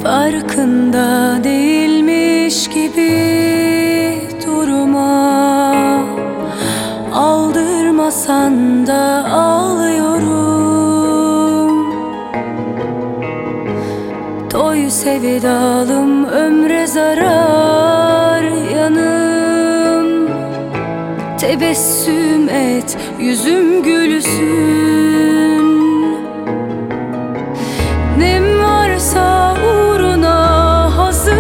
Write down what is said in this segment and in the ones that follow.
Farkında değilmiş gibi durma, aldırmasan da ağlıyorum. Doy sevdalım, ömre zarar yanım. Tebessüm et, yüzüm gülsün. Nem varsa uğruna hazır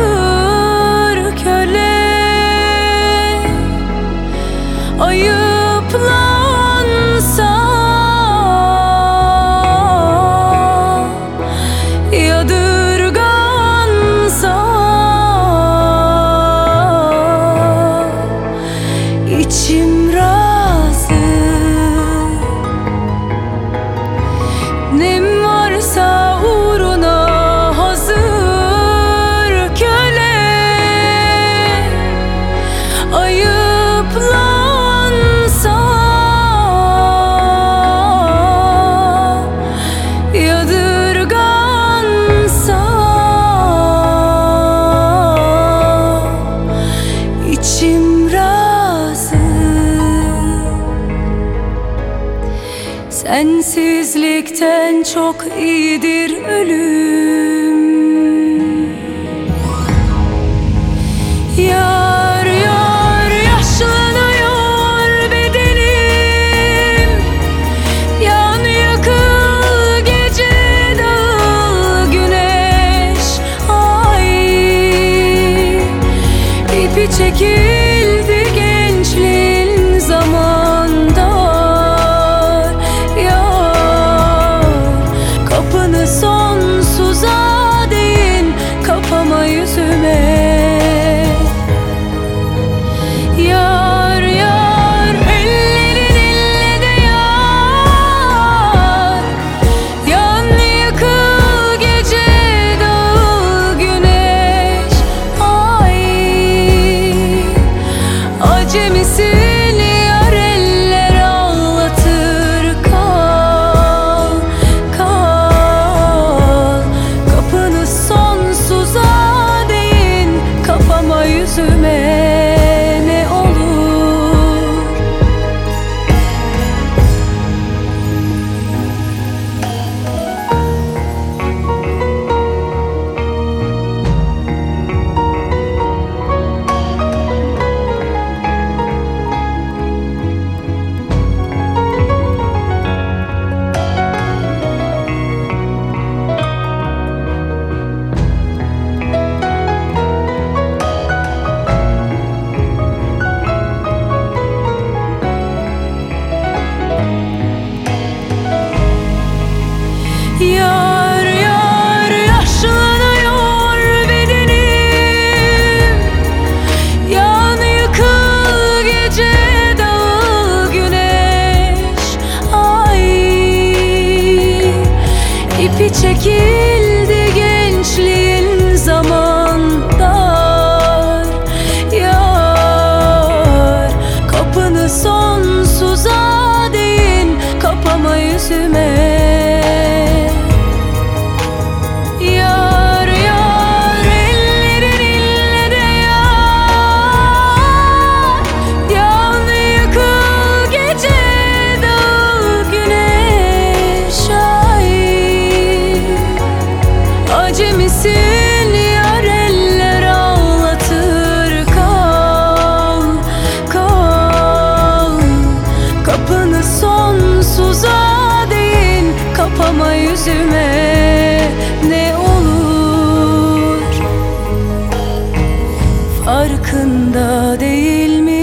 köle, ayıplansa yadırgansa, içim razı. Nem varsa uğruna hazır köle, ayıplansa yadırgansa, içim razı. Sensizlikten çok iyidir ölüm. Yar yar yaşlanıyor bedenim. Yan yakıl gece dağıl güneş. Ay, ipi çekildi gençliğin zamanda. Kapını sonsuza değin, kapama yüzüme. Yar yar ellerin elle de yar. Yan yıkıl gece dağıl güneş. Ay, acemisin yar, eller ağlatır. Kal, kal, kapını sonsuza değin, kapama yüzüme. Ne olur yar yar yaşlanıyor bedenim. Yan yıkıl gece dağıl güneş. Ay, ipi çekildi gençliğin zamanda. Yar, kapını sonsuza değin, kapama yüzüme. Yar yar ellerin elle de yar. Yan yıkıl gece dağıl güneş. Ay, acemisin yar, eller ağlatır. Kal, kal, kapını sonsuza değin, kapama yüzüme. Ne olur farkında değil mi?